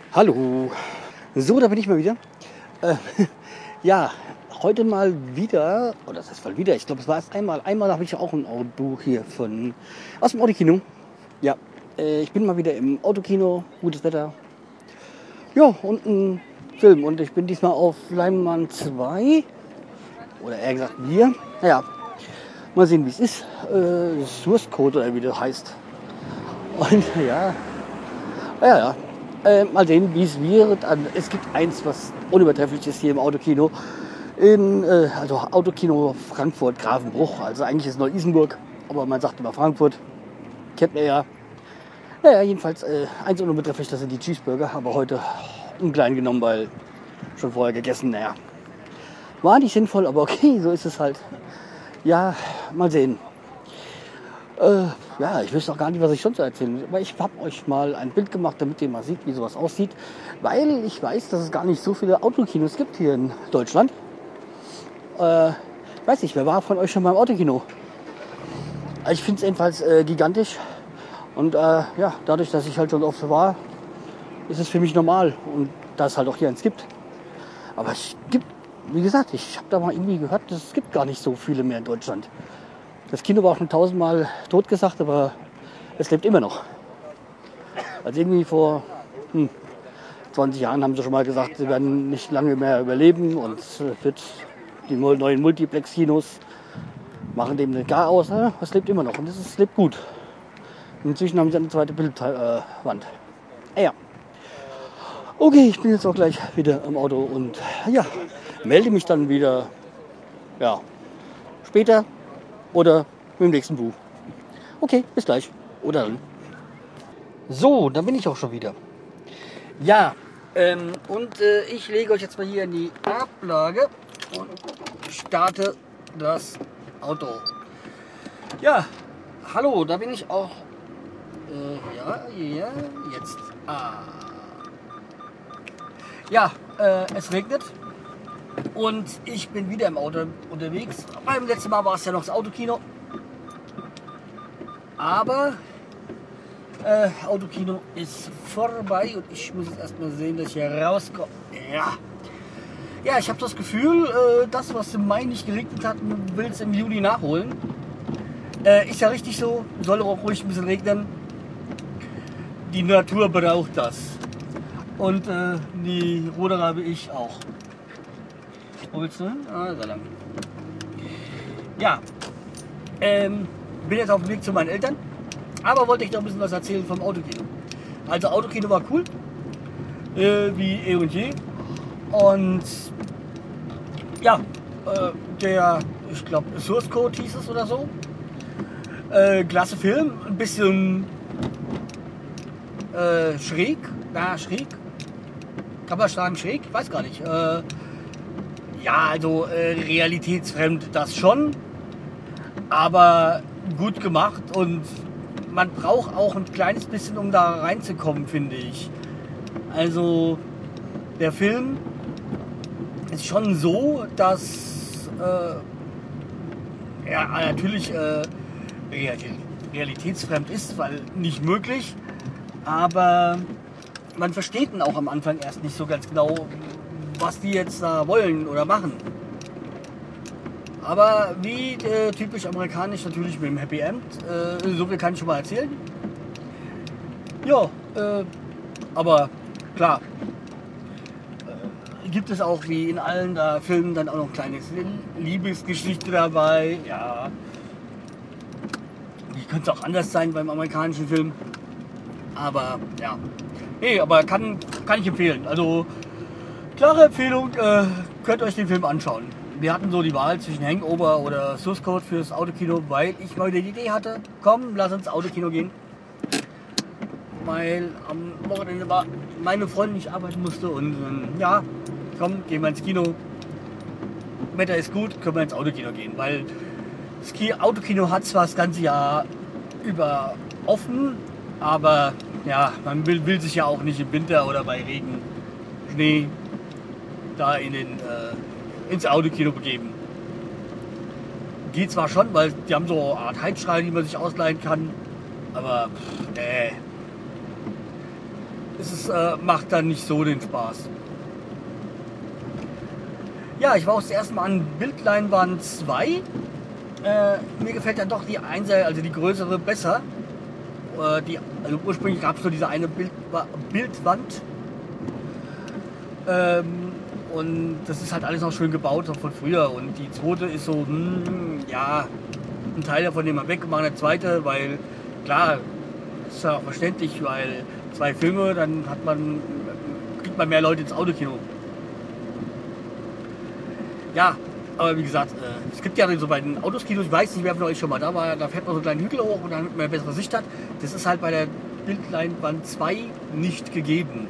Hallo. So, da bin ich mal wieder. Äh, ja, heute mal wieder, oder das heißt mal wieder, ich glaube, es war erst einmal. Einmal habe ich auch ein Auto hier aus dem Autokino. Ja, ich bin mal wieder im Autokino, gutes Wetter. Ja, und ein Film. Und ich bin diesmal auf Leinwand 2. Oder eher gesagt wir. Naja, mal sehen, wie es ist. Source Code oder wie das heißt. Und ja. Mal sehen, wie es wird. Es gibt eins, was unübertrefflich ist hier im Autokino. Also Autokino Frankfurt, Grafenbruch. Also eigentlich ist es Neu-Isenburg, aber man sagt immer Frankfurt. Kennt man ja. Naja, jedenfalls eins unübertrefflich, das sind die Cheeseburger. Aber heute einen kleinen genommen, weil schon vorher gegessen. Naja, war nicht sinnvoll, aber okay, so ist es halt. Ja, mal sehen. Ja, ich wüsste auch gar nicht, was ich sonst erzählen muss. Aber ich habe euch mal ein Bild gemacht, damit ihr mal seht, wie sowas aussieht. Weil ich weiß, dass es gar nicht so viele Autokinos gibt hier in Deutschland. Ich weiß nicht, wer war von euch schon beim Autokino? Ich finde es jedenfalls gigantisch. Und ja, dadurch, dass ich halt schon oft war, ist es für mich normal. Und dass es halt auch hier eins gibt. Aber es gibt, wie gesagt, ich habe da mal irgendwie gehört, es gibt gar nicht so viele mehr in Deutschland. Das Kino war auch schon 1000-mal totgesagt, aber es lebt immer noch. Also irgendwie vor 20 Jahren haben sie schon mal gesagt, sie werden nicht lange mehr überleben und die neuen Multiplex-Kinos machen dem nicht gar aus. Es lebt immer noch und es lebt gut. Inzwischen haben sie eine zweite Bildwand. Ja. Okay, ich bin jetzt auch gleich wieder im Auto und ja, melde mich dann wieder später oder mit dem nächsten Buch. Okay, bis gleich. Oder dann. So, dann bin ich auch schon wieder. Ja, ich lege euch jetzt mal hier in die Ablage und starte das Auto. Ja, hallo, da bin ich auch. Jetzt. Ja, es regnet und ich bin wieder im Auto unterwegs. Beim letzten Mal war es ja noch das Autokino. Aber Autokino ist vorbei und ich muss jetzt erstmal sehen, dass ich hier rauskomme. Ja, ich habe das Gefühl, das, was im Mai nicht geregnet hat, will es im Juli nachholen. Ist ja richtig so, soll auch ruhig ein bisschen regnen. Die Natur braucht das. Und die Ruderer wie ich auch. Wo willst du hin? Da lang. Ja, bin jetzt auf dem Weg zu meinen Eltern. Aber wollte ich noch ein bisschen was erzählen vom Autokino. Also Autokino war cool, wie eh und je. Und ja, ich glaube Source Code hieß es oder so. Klasse Film, ein bisschen schräg. Kann man sagen schräg? Ich weiß gar nicht. Also realitätsfremd das schon. Aber gut gemacht und man braucht auch ein kleines bisschen, um da reinzukommen, finde ich. Also der Film ist schon so, dass er natürlich realitätsfremd ist, weil nicht möglich. Aber man versteht ihn auch am Anfang erst nicht so ganz genau, was die jetzt da wollen oder machen. Aber wie typisch amerikanisch natürlich mit dem Happy End. So viel kann ich schon mal erzählen. Ja, aber klar. Gibt es auch wie in allen da Filmen dann auch noch kleine Liebesgeschichte dabei. Ja. Die könnte auch anders sein beim amerikanischen Film. Aber ja. Nee, aber kann ich empfehlen. Also klare Empfehlung, könnt euch den Film anschauen. Wir hatten so die Wahl zwischen Hangover oder Source Code fürs Autokino, weil ich mal die Idee hatte, komm, lass uns Autokino gehen. Weil am Wochenende meine Freundin nicht arbeiten musste und ja, komm, gehen wir ins Kino. Wetter ist gut, können wir ins Autokino gehen, weil das Autokino hat zwar das ganze Jahr über offen, aber ja, man will sich ja auch nicht im Winter oder bei Regen, Schnee da ins Autokino begeben. Geht zwar schon, weil die haben so eine Art Heizstrahlen, die man sich ausleihen kann, aber macht dann nicht so den Spaß. Ja, ich war auch das erste Mal an Bildleinwand 2. Mir gefällt dann doch die 1er, also die größere, besser. Also ursprünglich gab es nur diese eine Bildwand. Und das ist halt alles noch schön gebaut, auch von früher. Und die zweite ist so, ja, ein Teil davon, den man weggemacht hat, der zweite, weil klar, ist ja auch verständlich, weil 2 Filme, dann kriegt man mehr Leute ins Autokino. Ja, aber wie gesagt, es gibt ja so bei den Autoskinos, ich weiß nicht, wer von euch schon mal da war, da fährt man so einen kleinen Hügel hoch und dann hat man eine bessere Sicht hat. Das ist halt bei der Bildleinwand 2 nicht gegeben.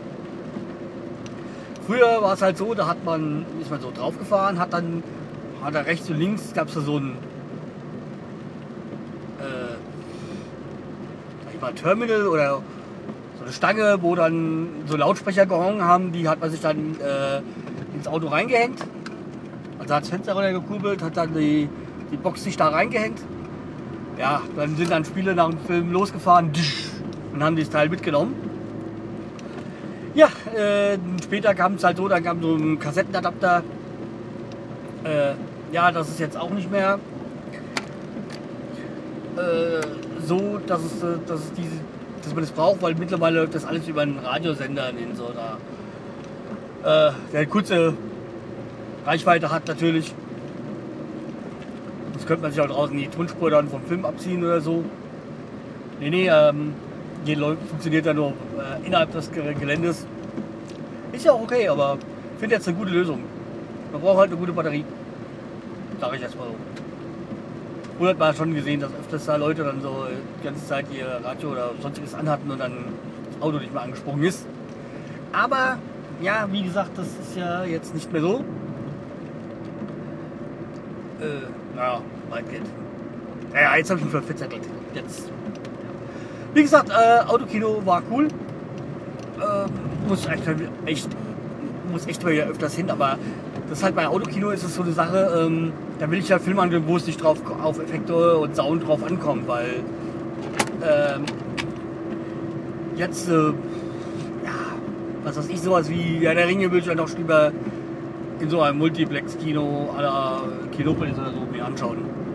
Früher war es halt so, da ist man so drauf gefahren, hat da rechts und links gab es da so ein Terminal oder so eine Stange, wo dann so Lautsprecher gehangen haben, die hat man sich dann ins Auto reingehängt. Also hat das Fenster runtergekurbelt, hat dann die Box sich da reingehängt. Ja, dann sind dann Spiele nach dem Film losgefahren und haben das Teil mitgenommen. Ja, später kam es halt so, dann kam so ein Kassettenadapter. Ja, das ist jetzt auch nicht mehr so, dass man das braucht, weil mittlerweile läuft das alles über einen Radiosender in so da. Der kurze Reichweite hat natürlich. Das könnte man sich auch draußen die Tonspur dann vom Film abziehen oder so. Nee, funktioniert ja nur innerhalb des Geländes. Ist ja auch okay, aber ich finde jetzt eine gute Lösung. Man braucht halt eine gute Batterie. Sag ich jetzt mal so. Und hat man schon gesehen, dass öfters da Leute dann so die ganze Zeit ihr Radio oder sonstiges anhatten und dann das Auto nicht mehr angesprungen ist. Aber ja, wie gesagt, das ist ja jetzt nicht mehr so. Naja, weitgehend. Naja, jetzt habe ich mich verzettelt. Jetzt. Wie gesagt, Autokino war cool. Muss echt mal wieder öfters hin, aber das ist halt bei Autokino ist es so eine Sache, da will ich ja Filme anschauen, wo es nicht drauf auf Effekte und Sound drauf ankommt, weil jetzt, ja, was weiß ich, sowas wie Herr der Ringe will ich ja noch lieber in so einem Multiplex-Kino à la Kinopolis oder so mir anschauen.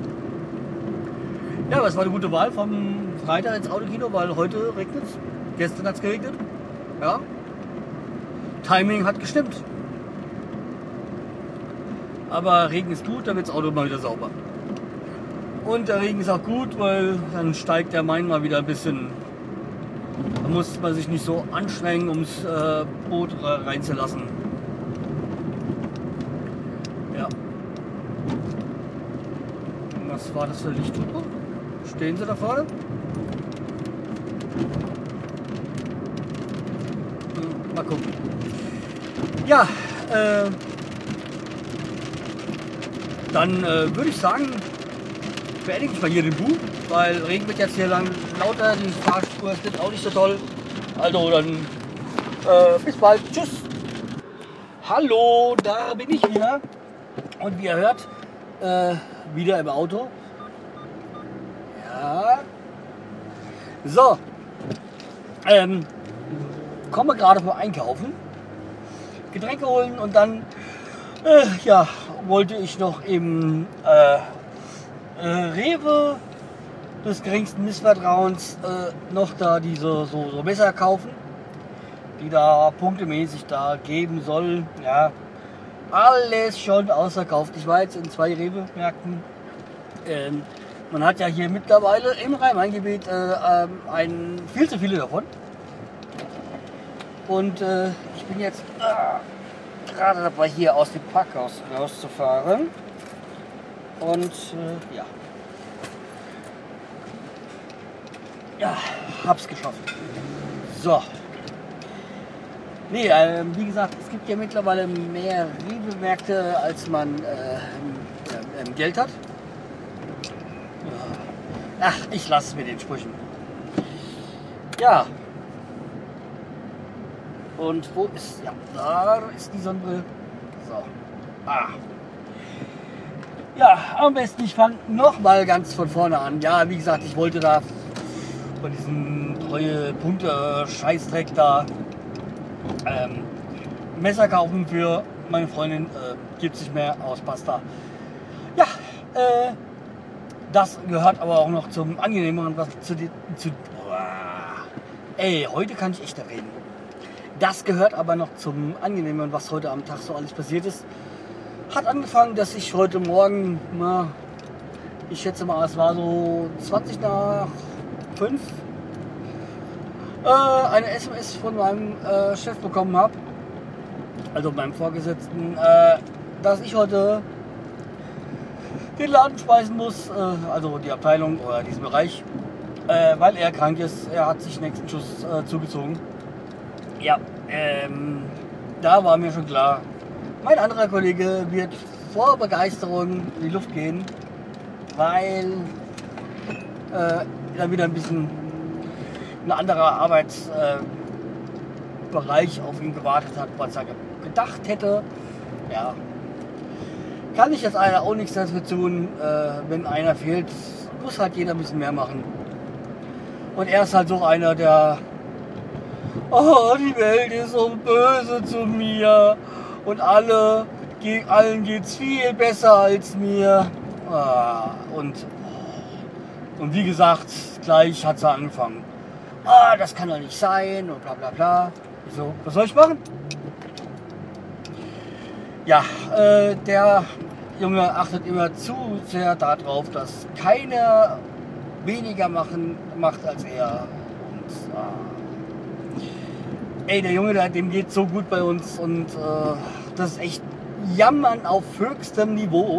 Ja, aber es war eine gute Wahl vom Freitag ins Autokino, weil heute regnet es. Gestern hat es geregnet. Ja. Timing hat gestimmt. Aber Regen ist gut, dann wird das Auto mal wieder sauber. Und der Regen ist auch gut, weil dann steigt der Main mal wieder ein bisschen. Da muss man sich nicht so anstrengen, ums Boot reinzulassen. Ja. Was war das für eine Lichtgruppe? Stehen sie da vorne? Mal gucken. Ja, dann würde ich sagen, beende ich mal hier den Buch, weil Regen wird jetzt hier lang lauter, die Fahrspur ist auch nicht so toll. Also dann bis bald. Tschüss. Hallo, da bin ich wieder. Und wie ihr hört, wieder im Auto. Ja. So. Komme gerade vom Einkaufen. Getränke holen und dann ja, wollte ich noch im Rewe des geringsten Missvertrauens noch da diese so Messer kaufen, die da punktemäßig da geben soll. Ja, alles schon ausverkauft. Ich war jetzt in 2 Rewe-Märkten. Man hat ja hier mittlerweile im Rhein-Main-Gebiet viel zu viele davon. Und ich bin jetzt gerade dabei, hier aus dem Parkhaus rauszufahren. Und ja. Ja, hab's geschafft. So. Nee, wie gesagt, es gibt ja mittlerweile mehr Rewe-Märkte, als man Geld hat. Ach, ich lasse es mit den Sprüchen. Ja. Und wo ist, ja, da ist die Sonnenbrille. So. Ah. Ja, am besten ich fange nochmal ganz von vorne an. Ja, wie gesagt, ich wollte da von diesem treue Punkte Scheißdreck da Messer kaufen für meine Freundin, gibt es nicht mehr aus Pasta. Ja, das gehört aber auch noch zum Angenehmeren, was heute kann ich echt reden. Das gehört aber noch zum Angenehmeren, was heute am Tag so alles passiert ist. Hat angefangen, dass ich heute Morgen, ich schätze mal, es war so 20 nach 5, eine SMS von meinem Chef bekommen habe, also meinem Vorgesetzten, dass ich heute den Laden schmeißen muss, also die Abteilung oder diesen Bereich, weil er krank ist. Er hat sich nächsten Schuss zugezogen. Ja, da war mir schon klar, mein anderer Kollege wird vor Begeisterung in die Luft gehen, weil da wieder ein bisschen ein anderer Arbeitsbereich auf ihn gewartet hat, was er gedacht hätte. Ja, kann ich jetzt auch nichts dafür tun, wenn einer fehlt, muss halt jeder ein bisschen mehr machen. Und er ist halt so einer, der, oh, die Welt ist so böse zu mir und allen geht's viel besser als mir. Und wie gesagt, gleich hat es angefangen. Das kann doch nicht sein und bla bla bla. So, was soll ich machen? Ja, der Junge achtet immer zu sehr darauf, dass keiner weniger macht als er. Und der Junge, dem geht so gut bei uns und das ist echt Jammern auf höchstem Niveau.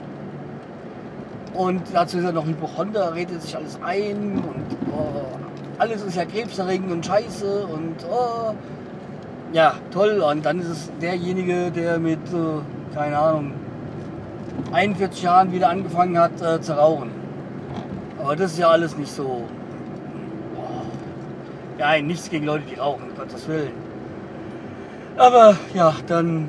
Und dazu ist er noch Hypochonder, redet sich alles ein und alles ist ja krebserregend und scheiße und ja, toll. Und dann ist es derjenige, der mit, keine Ahnung, 41 Jahren wieder angefangen hat zu rauchen. Aber das ist ja alles nicht so. Ja, nichts gegen Leute, die rauchen, um Gottes Willen. Aber ja, dann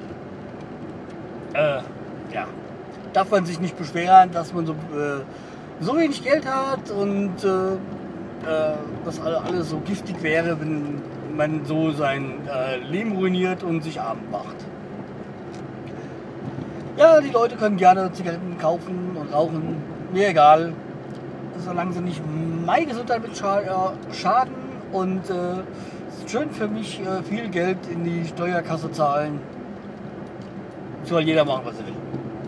ja, darf man sich nicht beschweren, dass man so wenig Geld hat und dass alles so giftig wäre, wenn man so sein Leben ruiniert und sich arm macht. Ja, die Leute können gerne Zigaretten kaufen und rauchen, mir egal, solange sie nicht meine Gesundheit mit schaden und schön für mich viel Geld in die Steuerkasse zahlen. Soll jeder machen, was er will.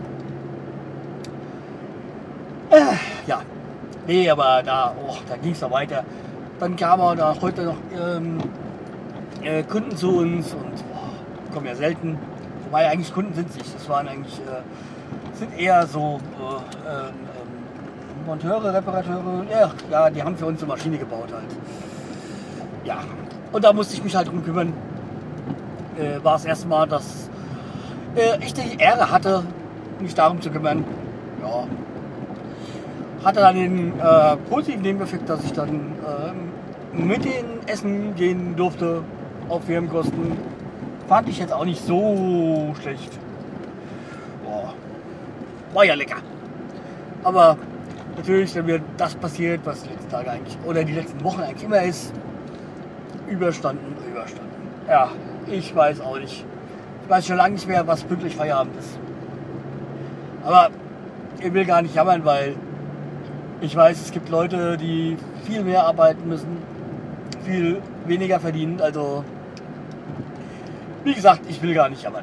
Ja, nee, aber da ging es noch weiter. Dann kamen da heute noch Kunden zu uns und kommen ja selten. Wobei eigentlich Kunden sind es nicht. Das waren eigentlich sind eher so Monteure, Reparateure. Ja, die haben für uns eine Maschine gebaut halt. Ja, und da musste ich mich halt drum kümmern. War das erste Mal, dass ich die Ehre hatte, mich darum zu kümmern. Ja. Hatte dann den positiven Nebeneffekt, dass ich dann mit denen essen gehen durfte auf Firmenkosten. Fand ich jetzt auch nicht so schlecht. Boah. War ja lecker. Aber natürlich, wenn mir das passiert, was die letzten Tage eigentlich oder die letzten Wochen eigentlich immer ist, überstanden. Ja, ich weiß auch nicht. Ich weiß schon lange nicht mehr, was pünktlich Feierabend ist. Aber ich will gar nicht jammern, weil ich weiß, es gibt Leute, die viel mehr arbeiten müssen, viel weniger verdienen. Also, wie gesagt, ich will gar nicht jammern.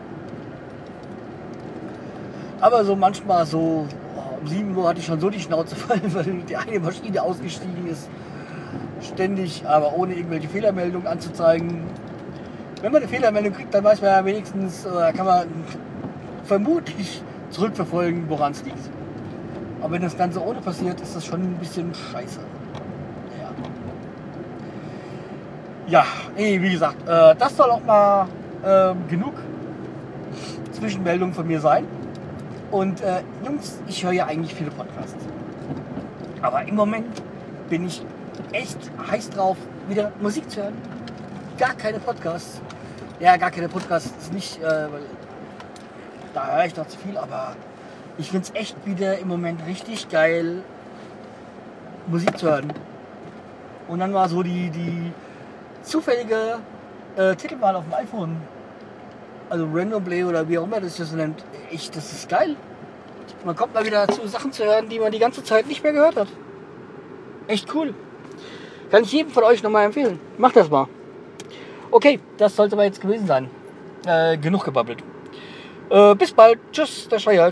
Aber so manchmal so um 7 Uhr hatte ich schon so die Schnauze voll, weil die eine Maschine ausgestiegen ist. Ständig, aber ohne irgendwelche Fehlermeldungen anzuzeigen. Wenn man eine Fehlermeldung kriegt, dann weiß man ja wenigstens, kann man vermutlich zurückverfolgen, woran es liegt. Aber wenn das Ganze ohne passiert, ist das schon ein bisschen scheiße. Ja, wie gesagt, das soll auch mal genug Zwischenmeldungen von mir sein. Und Jungs, ich höre ja eigentlich viele Podcasts. Aber im Moment bin ich echt heiß drauf, wieder Musik zu hören. Gar keine Podcasts. Ja, gar keine Podcasts nicht, weil da höre ich noch zu viel, aber ich finde es echt wieder im Moment richtig geil, Musik zu hören. Und dann war so die zufällige Titelwahl auf dem iPhone. Also Random Play oder wie auch immer das nennt. Das ist geil. Man kommt mal wieder zu Sachen zu hören, die man die ganze Zeit nicht mehr gehört hat. Echt cool. Kann ich jedem von euch nochmal empfehlen. Macht das mal. Okay, das sollte aber jetzt gewesen sein. Genug gebabbelt. Bis bald. Tschüss, der Schreier.